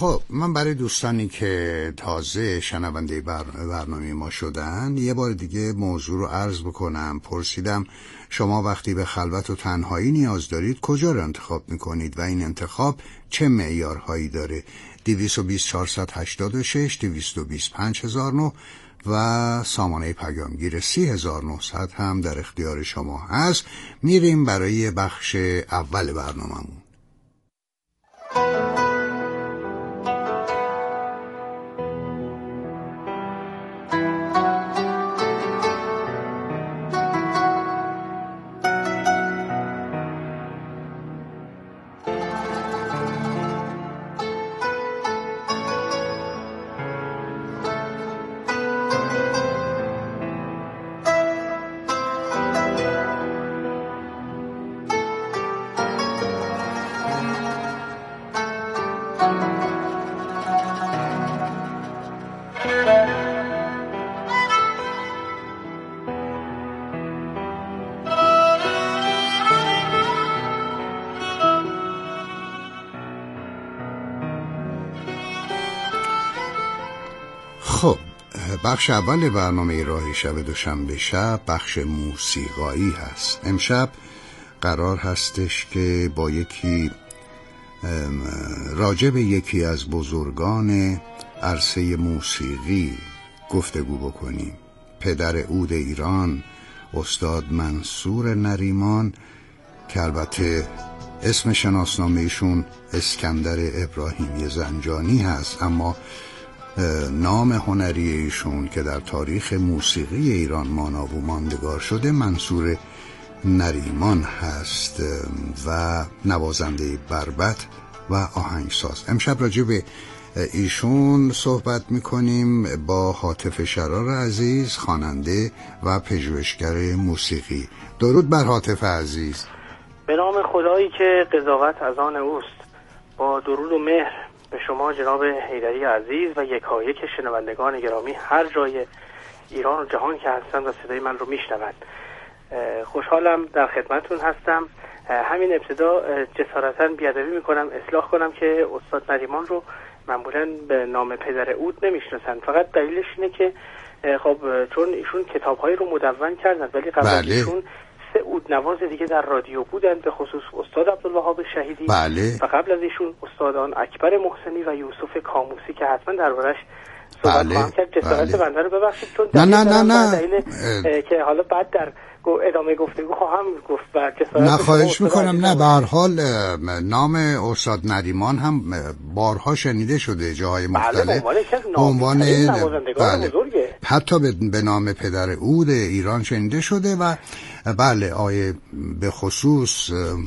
خب من برای دوستانی که تازه شنونده برنامه ما شدن یه بار دیگه موضوع رو عرض بکنم. پرسیدم شما وقتی به خلوت و تنهایی نیاز دارید کجا رو انتخاب میکنید و این انتخاب چه معیارهایی داره؟ 220 486 220 5009 و سامانه پیامگیر 3900 هم در اختیار شما هست. میریم برای بخش اول برنامه‌مون. خب بخش اول برنامه راه شب دوشنبه شب بخش موسیقایی هست. امشب قرار هستش که با راجع به یکی از بزرگان عرصه موسیقی گفتگو بکنیم. پدر عود ایران استاد منصور نریمان که البته اسم شناسنامه ایشون اسکندر ابراهیمی زنجانی هست، اما نام هنری ایشون که در تاریخ موسیقی ایران ماناو و ماندگار شده منصور نریمان هست و نوازنده بربط و آهنگساز. امشب راجع به ایشون صحبت میکنیم با هاتف شرار عزیز، خواننده و پژوهشگر موسیقی. درود بر هاتف عزیز. به نام خدایی که قضاوت از آن اوست. با درود و مهر به شما جناب حیدری عزیز و یکایک شنوندگان گرامی هر جای ایران و جهان که هستند و صدای من رو میشنوند. خوشحالم در خدمتون هستم. همین ابتدا جسارتاً بیادبی میکنم اصلاح کنم که استاد نریمان رو معمولاً به نام پدر عود نمیشناسن. فقط دلیلش اینه که خب چون ایشون کتاب‌هایی رو مدون کردن ولی قبل از ایشون 3 عودنواز دیگه در رادیو بودن، به خصوص استاد عبدالوهاب شهیدی و قبل از ایشون استادان اکبر محسنی و یوسف کاموسی که حتما دربارش صحبت خواهم کرد. جسارت بنده رو ببخشید چون نه که حالا بعد در ادامه گفتگو خواهم گفت و جسارت نه خواهش میکنم. نه به هر حال نام استاد نریمان هم بارها شنیده شده جاهای مختلف به عنوان حتی به نام پدر عود ایران شنیده شده و بله آیه به خصوص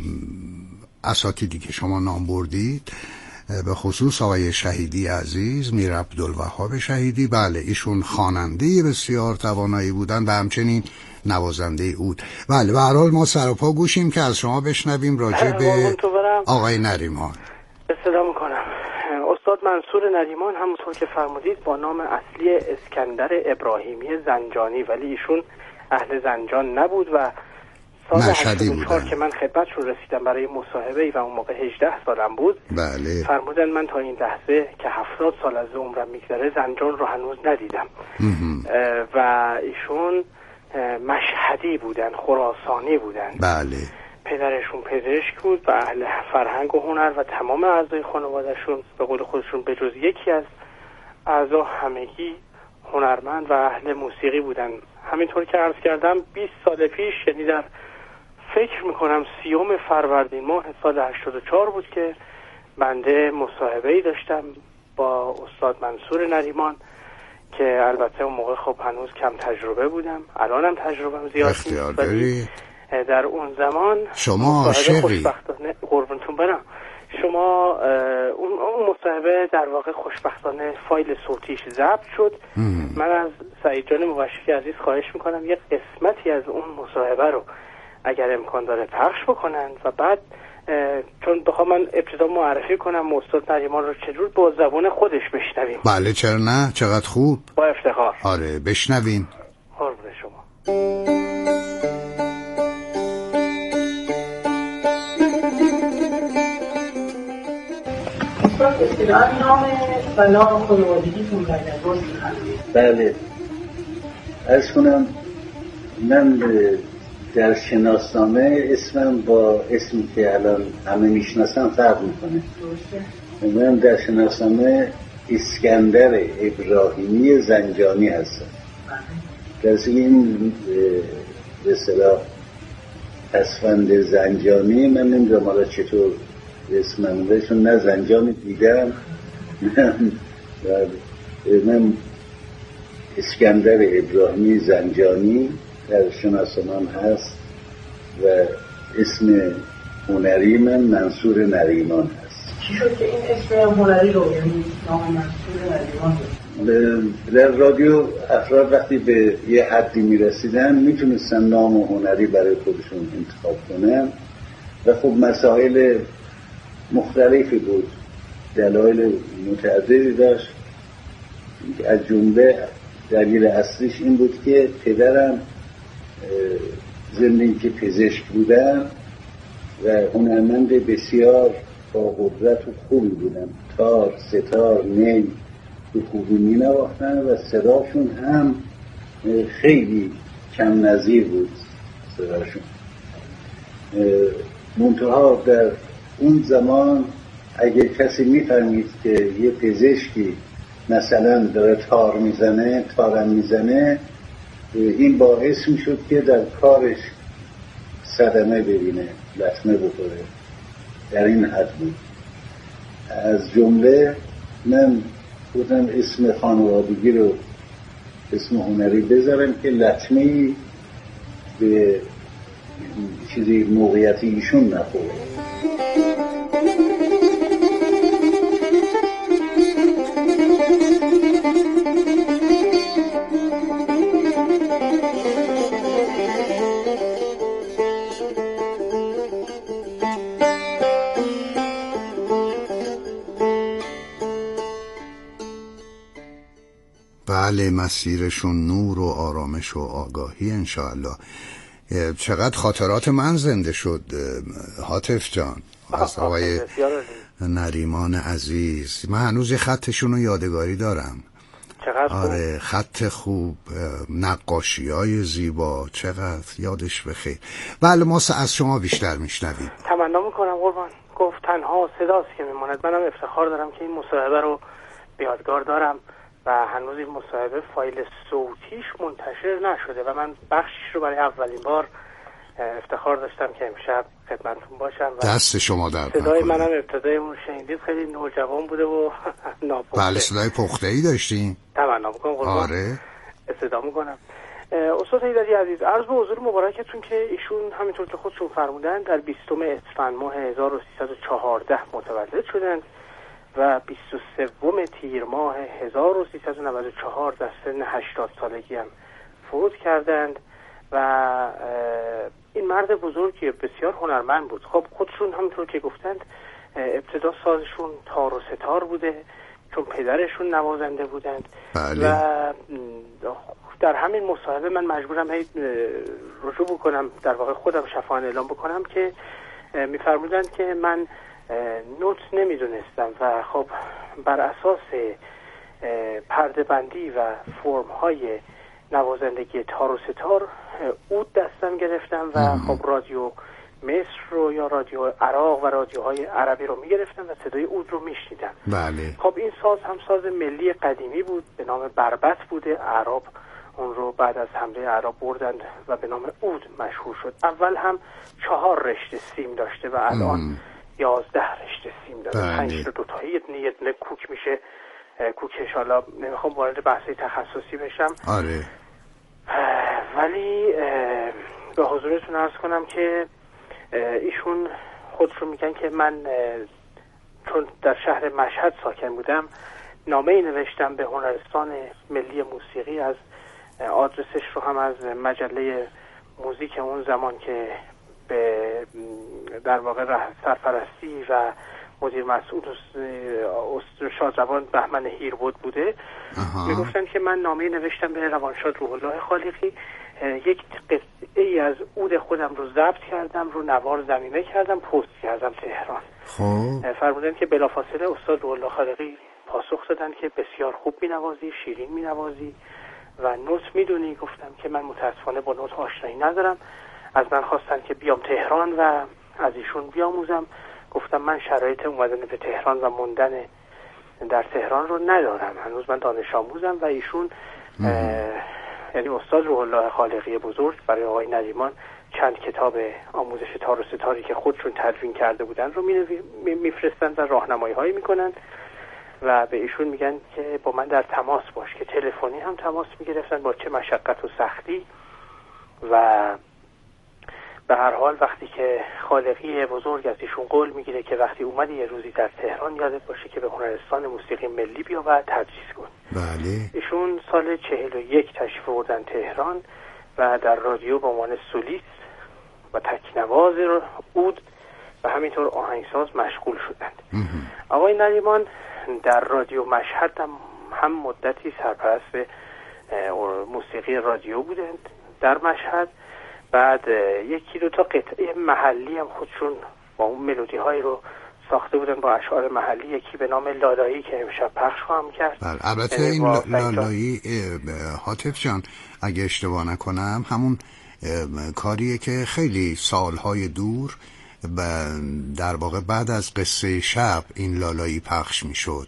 اساتیدی که شما نام بردید، به خصوص آقای شهیدی عزیز، میر عبدالوهاب شهیدی، بله ایشون خواننده بسیار توانایی بودن و همچنین نوازنده عود. بله به هر حال ما سر و پا گوشیم که از شما بشنویم راجع به آقای نریمان. اصلاح میکنم. استاد منصور نریمان همونطور که فرمودید با نام اصلی اسکندر ابراهیمی زنجانی، ولی ایشون اهل زنجان نبود و سال 84 که من خدمتشون رسیدم برای مصاحبه و اون موقع 18 سالم بود، بله فرمودن من تا این لحظه که 70 سال از عمرم میگذره زنجان رو هنوز ندیدم. و ایشون مشهدی بودن، خراسانی بودن. بله پدرشون پزشک بود و اهل فرهنگ و هنر و تمام اعضای خانوادهشون به قول خودشون به جز یکی از اعضا همگی هنرمند و اهل موسیقی بودن. همینطور که عرض کردم 20 سال پیش، یعنی در فکر میکنم 30 فروردین ماه سال 84 بود که بنده مصاحبه‌ای داشتم با استاد منصور نریمان که البته اون موقع خب هنوز کم تجربه بودم، الانم تجربه‌ام زیاد نیست، ولی در اون زمان شما عاشقی قربونتون برم. شما اون مصاحبه در واقع خوشبختانه فایل صوتیش ضبط شد. من از سعید جان مبشری عزیز خواهش میکنم یک قسمتی از اون مصاحبه رو اگر امکان داره پخش بکنن و بعد چون بخوام من ابتدا معرفی کنم استاد نریمان رو چجور با زبان خودش بشنویم. بله چرا نه، چقدر خوب، با افتخار. آره بشنویم. قربون شما. استاد اصطلاحاً نام و نام خانوادگیتون بله، عرض کنم من در شناسنامه اسمم با اسمی که الان همه میشناسن فرق میکنه. من در شناسنامه اسکندر ابراهیمی زنجانی هستم. در این به اصطلاح پسفند زنجانی من نمیدونم حالا چطور اسمم بهشون نه زنجانی دیدم من اسکندر ابراهیمی زنجانی در شناسنامه هست و اسم هنری من منصور نریمان هست. چی شد که این اسم هنری رو یعنی نام منصور نریمان در رادیو افراد وقتی به یه حدی میرسیدن میتونستن نام هنری برای خودشون انتخاب کنن و خب مسائل مختلفی بود، دلایل متعددی داشت. از جمله دلیل اصلیش این بود که پدرم ضمن اینکه پزشک بودن و هنرمند بسیار با قدرت و خوبی بودن، تار، ستار، نی به خوبی می نواختن و صداشون هم خیلی کم نظیر بود صداشون. منتها در اون زمان اگه کسی میفهمید که یه پزشکی مثلا داره تارم میزنه این باعث میشد که در کارش صدمه ببینه، لطمه بخوره. در این حد بود. از جمله من گفتم اسم خانوادگی رو اسم هنری بذارم که لطمه‌ای به چیزی موقعیتی ایشون نخوره. بله، مسیرشون نور و آرامش و آگاهی انشاءالله. چقدر خاطرات من زنده شد حاطف جان از آقای نریمان عزیز. من هنوز یه خطشون رو یادگاری دارم. چقدر آره، خط خوب، نقاشی‌های زیبا، چقدر یادش بخیر. بله، ما از شما بیشتر میشنویم. تمنا میکنم قربان. گفت تنها صداست که میماند. منم افتخار دارم که این مصاحبه رو به یادگار دارم و هنوز این مصاحبه فایل صوتیش منتشر نشده و من بخشش رو برای اولین بار افتخار داشتم که امشب خدمتتون باشم و دست شما درد نکنه. صدای منم ابتدای اون شنیدید خیلی نوجوان بوده و ناپخته. بله، صدای پخته‌ای داشتین؟ تمنا میکنم قربان. آره، استفاده میکنم. استاد حیدری عزیز، عرض به حضور مبارکتون که ایشون همینطور که خودشون فرمودن در 20 اسفند ماه 1314 متولد شدند و 23 تیر ماه 1394 در سن 80 سالگی هم فوت کردند و این مرد بزرگی بسیار هنرمند بود. خب خودشون همونطور که گفتند ابتدا سازشون تار و ستار بوده چون پدرشون نوازنده بودند. بله. و در همین مصاحبه من مجبورم رجوع بکنم، در واقع خودم شفاهانه اعلام بکنم که میفرمودند که من نوت نمیدونستم و خب بر اساس پرده بندی و فرم های نوازندگی تار و ستار اود دستم گرفتم و خب رادیو مصر رو یا رادیو عراق و رادیوهای عربی رو میگرفتم و صدای اود رو میشنیدم. بله. خب این ساز هم ساز ملی قدیمی بود، به نام بربط بوده. عرب اون رو بعد از حمله عرب بردند و به نام اود مشهور شد. اول هم 4 رشته سیم داشته و الان 11 رشته سیم داره. 5 تا دوتایی یه دونه کوک میشه. کوکش حالا نمیخوام وارد بحثی تخصصی بشم. آره. ولی به حضورتون عرض کنم که ایشون خودشون میگن که من چون در شهر مشهد ساکن بودم نامه‌ای نوشتم به هنرستان ملی موسیقی، از آدرسش رو هم از مجله موزیک اون زمان که به در واقع سرپرستی و مدیر مسئول شادروان بهمن هیربود بوده، میگفتن که من نامه نوشتم به روانشاد روح الله خالقی، یک قطعه ای از عود خودم رو ضبط کردم، رو نوار ضمیمه کردم، پست کردم تهران. فرمودن که بلافاصله استاد روح الله خالقی پاسخ دادن که بسیار خوب مینوازی، شیرین مینوازی و نوت میدونی. گفتم که من متاسفانه با نوت آشنایی ندارم. از من خواستن که بیام تهران و از ایشون بیاموزم. گفتم من شرایط اومدن به تهران و موندن در تهران رو ندارم، هنوز من دانش آموزم. و ایشون یعنی استاد روح الله خالقی بزرگ برای آقای نریمان چند کتاب آموزش تار و ستاری که خودشون تدوین کرده بودن رو میفرستن و راهنمایی هایی میکنن و به ایشون میگن که با من در تماس باش، که تلفنی هم تماس میگرفتن با چه مشقت و سختی. و به هر حال وقتی که خالقی بزرگ از ایشون قول میگیره که وقتی اومدی یه روزی در تهران یادت باشه که به هنرستان موسیقی ملی بیا و تدریس کن. بله. ایشون سال 41 تشریف آوردن تهران و در رادیو به عنوان سولیست و تکنواز عود و همینطور آهنگساز مشغول شدند. آقای نریمان در رادیو مشهد هم مدتی سرپرست موسیقی رادیو بودند در مشهد. بعد یکی دو تا قطعه محلی هم خودشون با اون ملودی هایی رو ساخته بودن با اشعار محلی، یکی به نام لالایی که امشب پخش خواهم کرد. البته این لالایی حاطف جان اگه اشتباه نکنم همون کاریه که خیلی سالهای دور در واقع بعد از قصه شب این لالایی پخش میشد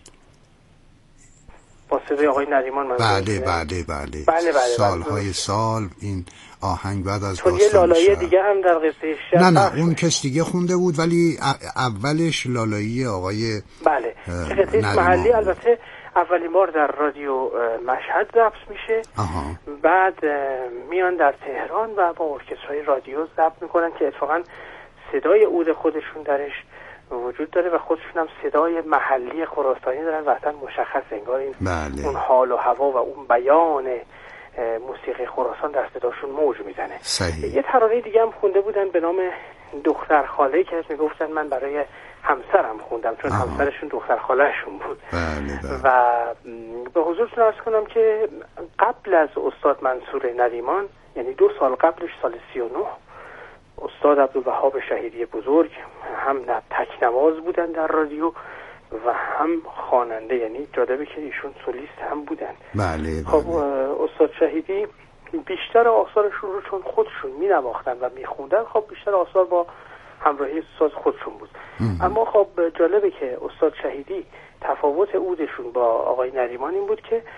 با صدای آقای نریمان. بله. سالهای سال این آهنگ بعد از داستان یه لالایی دیگه هم در قصه شب نه اون کس دیگه خونده بود ولی اولش لالایی آقای بله قصه محلی. البته اولین بار در رادیو مشهد ضبط میشه. بعد میان در تهران و با ارکسترهای رادیو ضبط میکنن که اتفاقا صدای عود خودشون درش وجود داره و خودشون هم صدای محلی خراسانی دارن و اصلا مشخص انگار این اون حال و هوا و اون بیان موسیقی خراسان در صداشون موج میزنه. یه ترانه دیگه هم خونده بودن به نام دختر خاله که میگفتن من برای همسرم خوندم چون همسرشون دختر خالهشون بود. و به حضورتون عرض کنم که قبل از استاد منصور نریمان، یعنی 2 سال قبلش، سال 39، استاد عبدالوهاب شهیدی بزرگ هم تکنواز بودن در رادیو و هم خواننده، یعنی جالبه که ایشون سولیست هم بودن. بله. خب استاد شهیدی بیشتر آثارشون رو چون خودشون می نواختن و می خوندن، خب بیشتر آثار با همراهی ساز خودشون بود. اما خب جالبه که استاد شهیدی تفاوت عودشون با آقای نریمان این بود که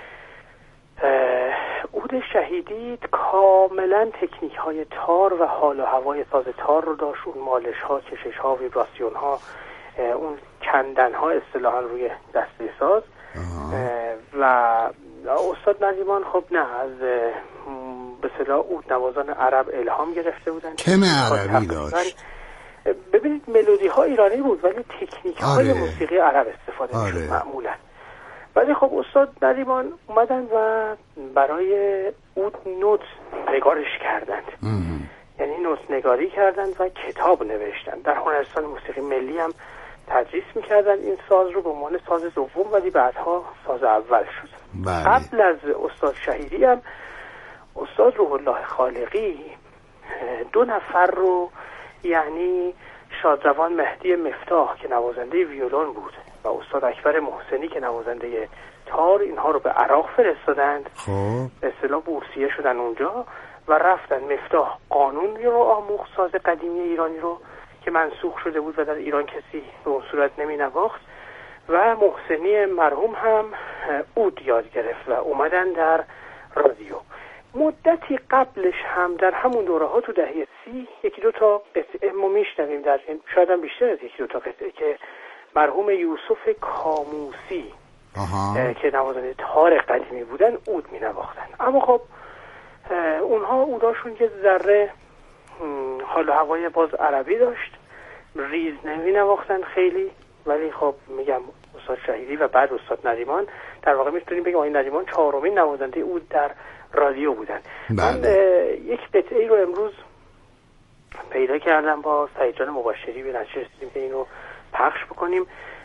عود شهیدی کاملا تکنیک های تار و حال و هوای ساز تار رو داشت. اون مالش ها، کشش ها، ویبراسیون ها، اون کندن ها اصطلاحا روی دسته ساز. و استاد نریمان خب نه، از به اصطلاح عود نوازان عرب الهام گرفته بودن. تم عربی داشت. ببینید ملودی ها ایرانی بود ولی تکنیک های موسیقی عرب استفاده میشد معمولا. ولی خب استاد نریمان اومدن و برای عود نوت نگارش کردند. یعنی نوت نگاری کردند و کتاب نوشتند. در هنرستان موسیقی ملی هم تدریس میکردن این ساز رو به عنوان ساز دوم، ولی بعدها ساز اول شد. قبل از استاد شهیدی هم استاد روح الله خالقی 2 نفر رو، یعنی شادروان مهدی مفتاح که نوازنده ویولون بود و استاد اکبر محسنی که نوازنده تار، اینها رو به عراق فرستادند. به اصطلاح بورسیه شدن اونجا و رفتن. مفتاح قانون رو آموخت، ساز قدیمی ایرانی رو که منسوخ شده بود و در ایران کسی به اون صورت نمی نواخت، و محسنی مرحوم هم عود یاد گرفت و اومدن در رادیو. مدتی قبلش هم در همون دوره ها تو دهه 30 1-2 تا قطعه ما میشنویم، در شاید هم بیشتر از 1-2 تا قطعه که مرحوم یوسف کاموسی که نوازنده تار قدیمی بودن عود می نواختن. اما خب اونها عوداشون یه ذره حال و هوای باز عربی داشت، ریز نمی نواختن خیلی. ولی خب میگم استاد شهیدی و بعد استاد نریمان، در واقع میتونیم بگیم آقای نریمان 4مین نوازنده عود در رادیو بودن. من یک قطعه رو امروز پیدا کردم با سعید جان مباشری، به نتیجه رسیدیم که اینو پخش بکنیم.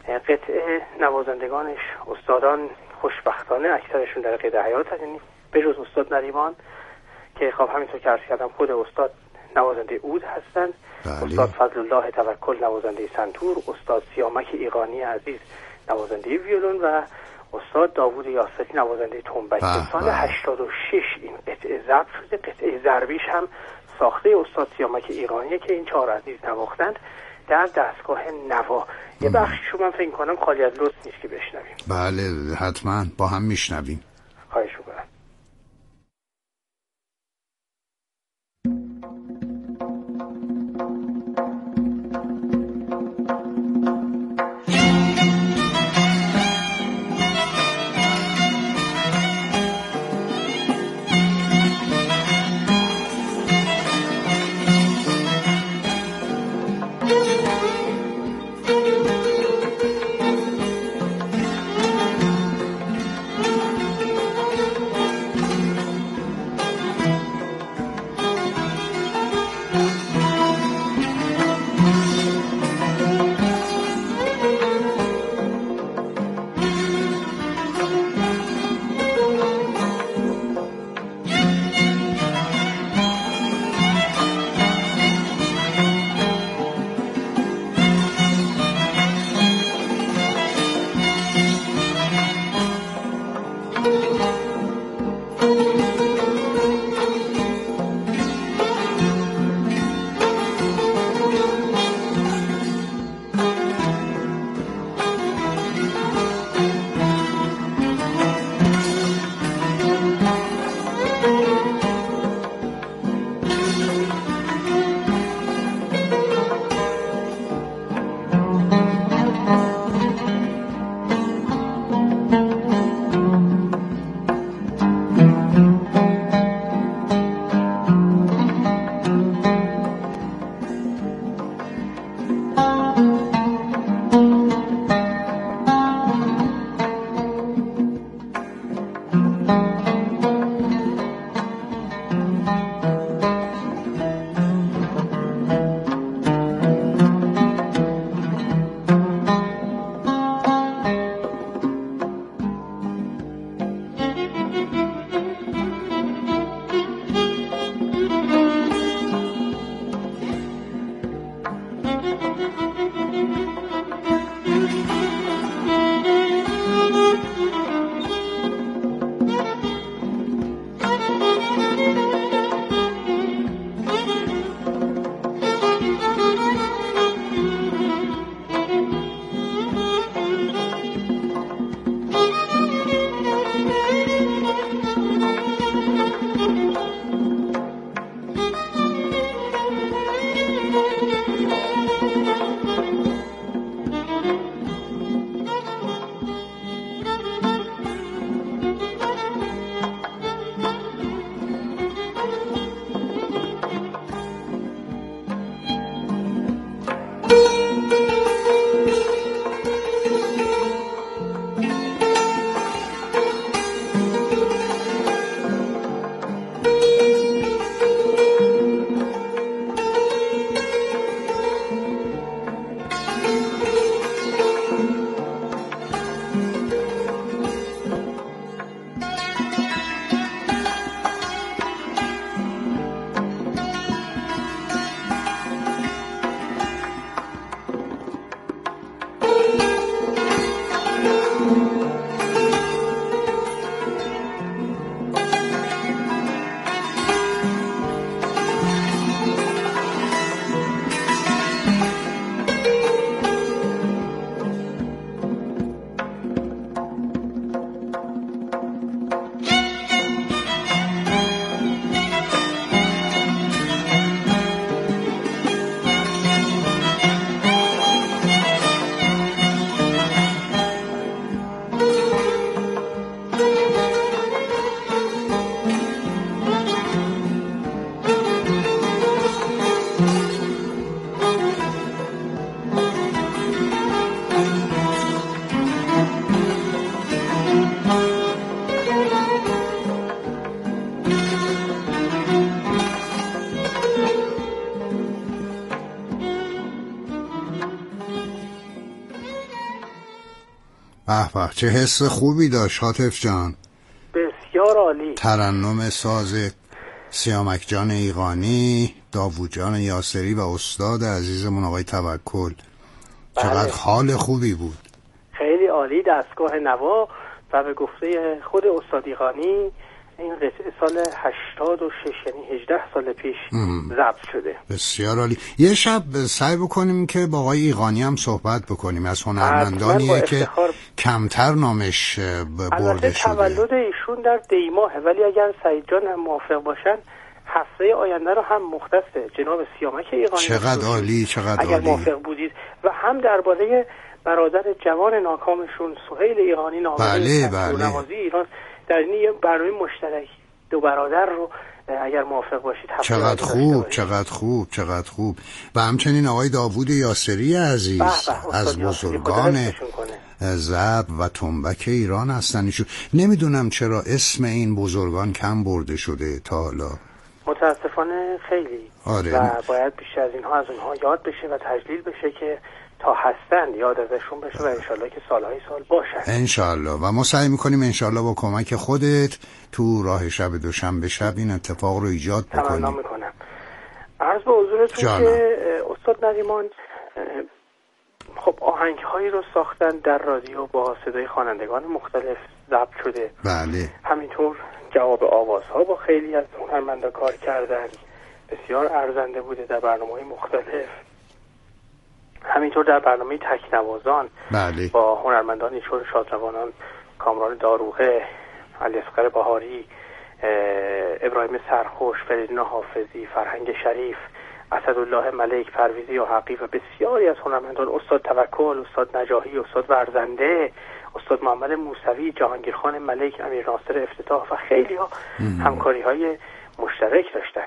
قطعه نوازندگانش استادان خوشبختانه اکثرشون در قید حیات هستند، یعنی به جز استاد نریمان که خب همینطور که عرض کردم خود استاد نوازنده عود هستند، استاد فضل الله توکل نوازنده سنتور، استاد سیامک ایقانی عزیز نوازنده ویولون و استاد داوود یاسری نوازنده تنبک. سال 86 این قطعه ضبط شده. قطعه ضربیش هم ساخته استاد سیامک ایقانیه که این 4 عزیز نواختند در دستگاه نوا. یه بخشیشو من فکر کنم خالی از لطف نیست که بشنویم. بله حتما با هم میشنویم. خواهش می‌کنم. به چه حس خوبی داشت حاطف جان. بسیار عالی. ترنم ساز سیامک جان ایقانی، داوود جان یاسری و استاد عزیزمون آقای توکل. چقدر حال خوبی بود. خیلی عالی. دستگاه نوا و به گفته خود استاد ایقانی این قطعه سال 86 یعنی 18 سال پیش ضبط شده. بسیار عالی. یه شب سعی بکنیم که با آقای ایقانی هم صحبت بکنیم از هنرمندانیه که کمتر نامش برده شده. تولد ایشون در دیماهه، ولی اگر سعید جان هم موافق باشن هفته آینده رو هم مختص جناب سیامک ایقانی. چقدر عالی، چقدر اگر عالی. موافق بودید و هم درباره برادر جوان ناکامشون سهیل ایقانی نوازی ایران در این برنامه مشترک دو برادر رو اگر موافق باشید. چقدر خوب، چقدر خوب، چقدر خوب. و همچنین آقای داوود یاسری عزیز از بزرگان ضبط و تنبک ایران هستن. ایشون نمیدونم چرا اسم این بزرگان کم برده شده تا حالا. متاسفانه خیلی. آره. و باید بیشتر از اونها یاد بشه و تجلیل بشه که تا هستن یاد ازشون بشه و انشالله که سالهای سال باشن انشالله. و ما سعی میکنیم انشالله با کمک خودت تو راه شب دوشنبه شب این اتفاق رو ایجاد بکنیم. تمنا میکنم. عرض به حضورتون که استاد نریمان خب آهنگ هایی رو ساختن در رادیو با صدای خوانندگان مختلف ضبط شده. بله. همینطور جواب آوازها با خیلی از هنرمندا کار کردن، بسیار ارزنده بوده در برنامه‌های مختلف. همینطور در برنامه تکنوازان بله. با هنرمندانی چون شادروانان کامران داروغه، علیاصغر بهاری، ابراهیم سرخوش، فریدون حافظی، فرهنگ شریف، اسدالله ملک، پرویزی و حقی و بسیاری از هنرمندان، استاد توکل، استاد نجاحی، استاد ورزنده، استاد محمد موسوی، جهانگیرخان ملک، امیر ناصر افتتاح و خیلی ها همکاری های مشترک داشتن.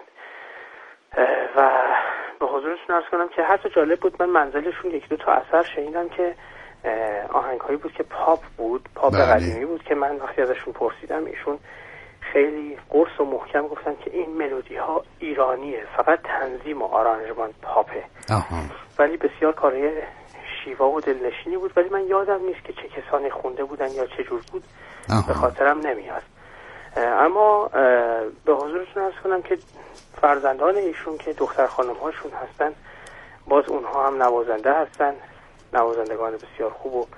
و به حضورتون عرض کنم که حتی جالب بود، من منزلشون یک دو تا اثر شنیدم که آهنگ هایی بود که پاپ بود، پاپ قدیمی بود که من وقتی ازشون پرسیدم ایشون خیلی قرص و محکم گفتن که این ملودی ها ایرانیه، فقط تنظیم و آرانژمان پاپه. ولی بسیار کاری شیوا و دلنشینی بود، ولی من یادم نیست که چه کسانی خونده بودن یا چه جور بود. به خاطرم نمیاد. اما به حضورتون عرض کنم که فرزندان ایشون که دختر خانم هاشون هستن باز اونها هم نوازنده هستن، نوازندگان بسیار خوب و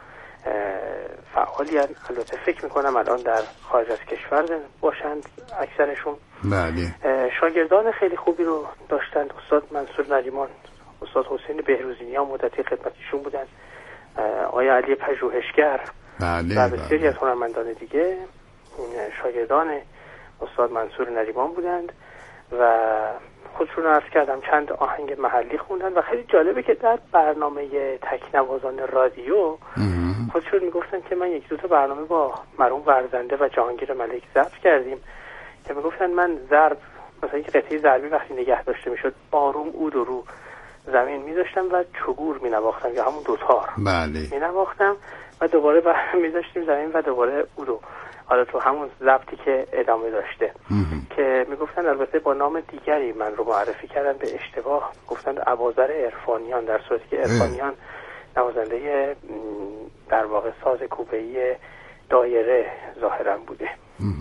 فعالی هستن. البته فکر میکنم الان در خارج از کشور باشند اکثرشون. بله. شاگردان خیلی خوبی رو داشتند. استاد منصور نریمان، استاد حسین بهروزینیا مدتی خدمتیشون بودن، آقای علی پژوهشگر و بسیاری از هنرمندان دیگه شاگردان استاد منصور نریمان بودند و خودشون عرض کردم چند آهنگ محلی خوندن و خیلی جالبه که در برنامه تکنوازان رادیو خودشون میگفتن که من یک دو تا برنامه با مرحوم ورزنده و جهانگیر ملک ضبط کردیم که میگفتن من ضرب مثلا اینکه قطعه ضربی وقتی نگه داشته میشد باروم اود و رو زمین میذاشتم و چگور مینواختم یا همون دوتار مینواختم و دوباره میذاشتیم زمین و دوباره اودو، حالا تو همون ضبطی که ادامه داشته که میگفتن البته با نام دیگری من رو معرفی کردن به اشتباه، گفتن اباذر عرفانیان، در صورتی که عرفانیان نوازنده در واقع ساز کوبه‌ای دایره ظاهرا بوده.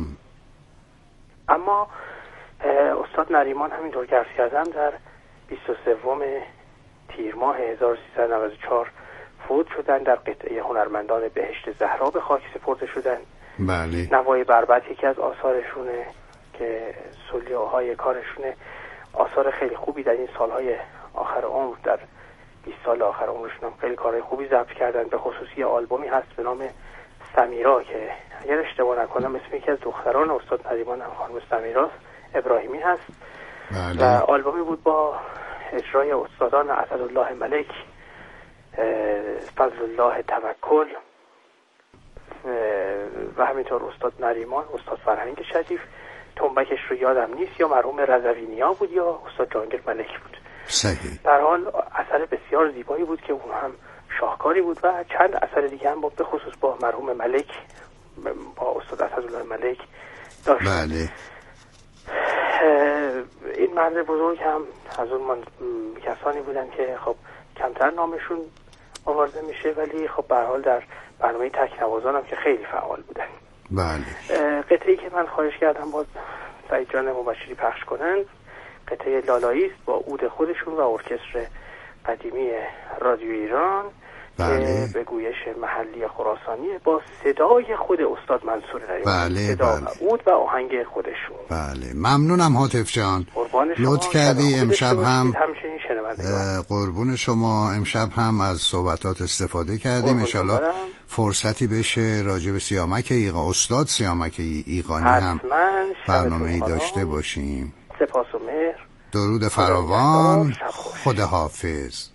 اما استاد نریمان همینطور که عرض کردم در 23 تیر ماه 1394 فوت شدن. در قطعه هنرمندان بهشت زهرا به خاک سپرده شدن. بله. نوای بربط یکی از آثارشونه که سولیوهای کارشونه. آثار خیلی خوبی در این سالهای آخر عمر، در 20 سال آخر عمرشون هم خیلی کارهای خوبی ضبط کردن. به خصوص یه آلبومی هست به نام سمیرا که اگر اشتباه نکنم اسم یکی از دختران استاد نریمان هم خانم سمیرا ابراهیمی هست. بله. و آلبومی بود با اجرای استادان اسدالله ملک، فضل الله توکل و همینطور استاد نریمان، استاد فرهنگ شریف، تنبکش رو یادم نیست، یا مرحوم رضوینیا بود یا استاد جهانگیر ملک بود. صحیح. در حال اثر بسیار زیبایی بود که اون هم شاهکاری بود و چند اثر دیگه هم به خصوص با مرحوم ملک، با استاد اسدالله ملک داشت. بله. این مرد بزرگ هم از اون کسانی بودن که خب کمتر نامشون آورده میشه، ولی خب به هر حال در برنامه تکنوازانم که خیلی فعال بودن. بله. قطعه‌ای که من خواهش کردم باز سعید جان مبشری پخش کنند قطعه لالایی است با عود خودشون و ارکستر قدیمی رادیو ایران بله. که به گویش محلی خراسانی با صدای خود استاد منصور نریمانی. بله. صدا بله. و عود و آهنگ خودشون. بله ممنونم حاطف جان، قربان شما. لطف کردی. امشب هم همچنین شنوندگان قربون شما، امشب هم از صحبتات استفاده کردیم. انشالله فرصتی بشه راجع به سیامک ایقا استاد سیامک ایقانی هم برنامه‌ای داشته باشیم. سپاس و مهر. درود فراوان. خداحافظ.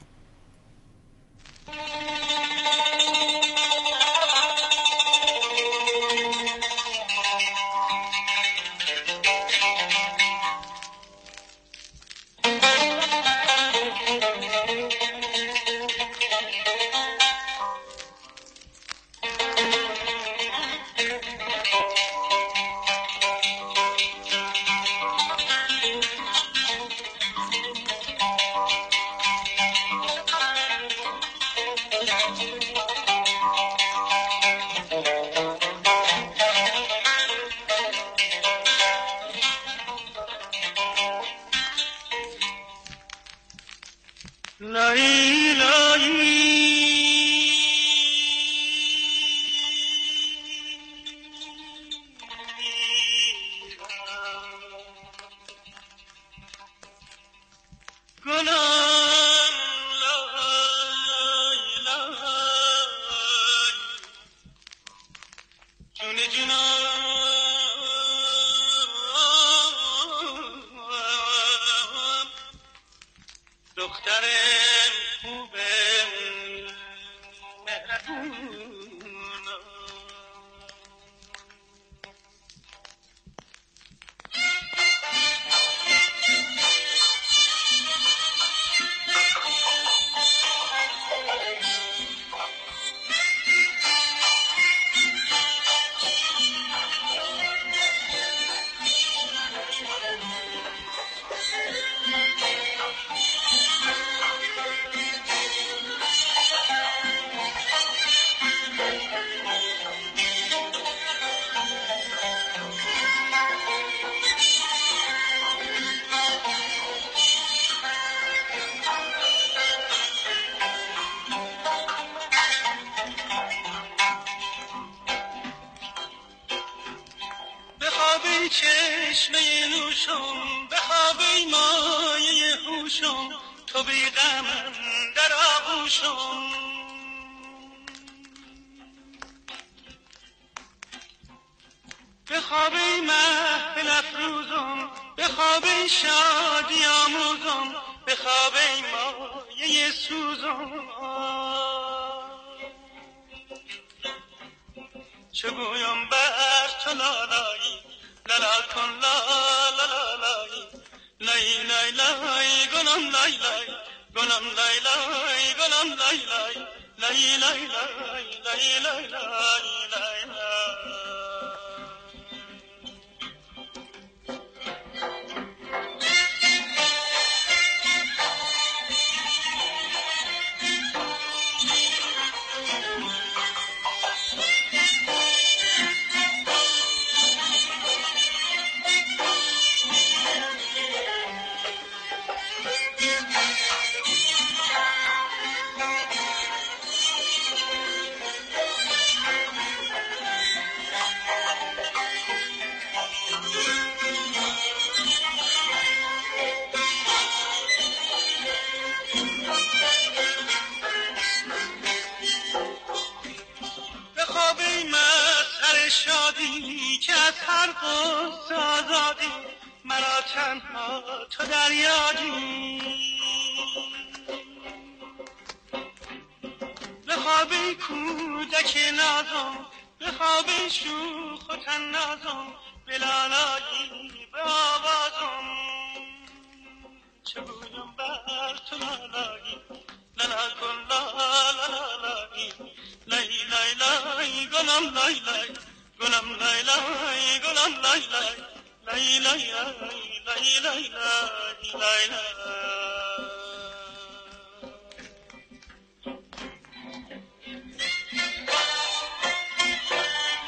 چشمه نوشم به خوابه مایه هوشم تو بی غمم در آغوشم به خوابه محفل افروزم به خوابه شادی آموزم به خوابه مایه سوزم چه گویم بر تو لالایی لالا کن لا لا لا لای لای لای لای گلم لای لای گلم لای لای گلم لای لای لای لای لای لای لای لای لای شادی که از هر قصه آزادی مرا تنها تو در یادی به خواب کودک نازم به خواب شوخ و تنازم به لالایی به آوازم چه گویم بر تو لالایی لالا کن لا لا لا لای لای لای لای گلم لای لای گلم لای لای گلم لای لای لای لای لای لای لای لای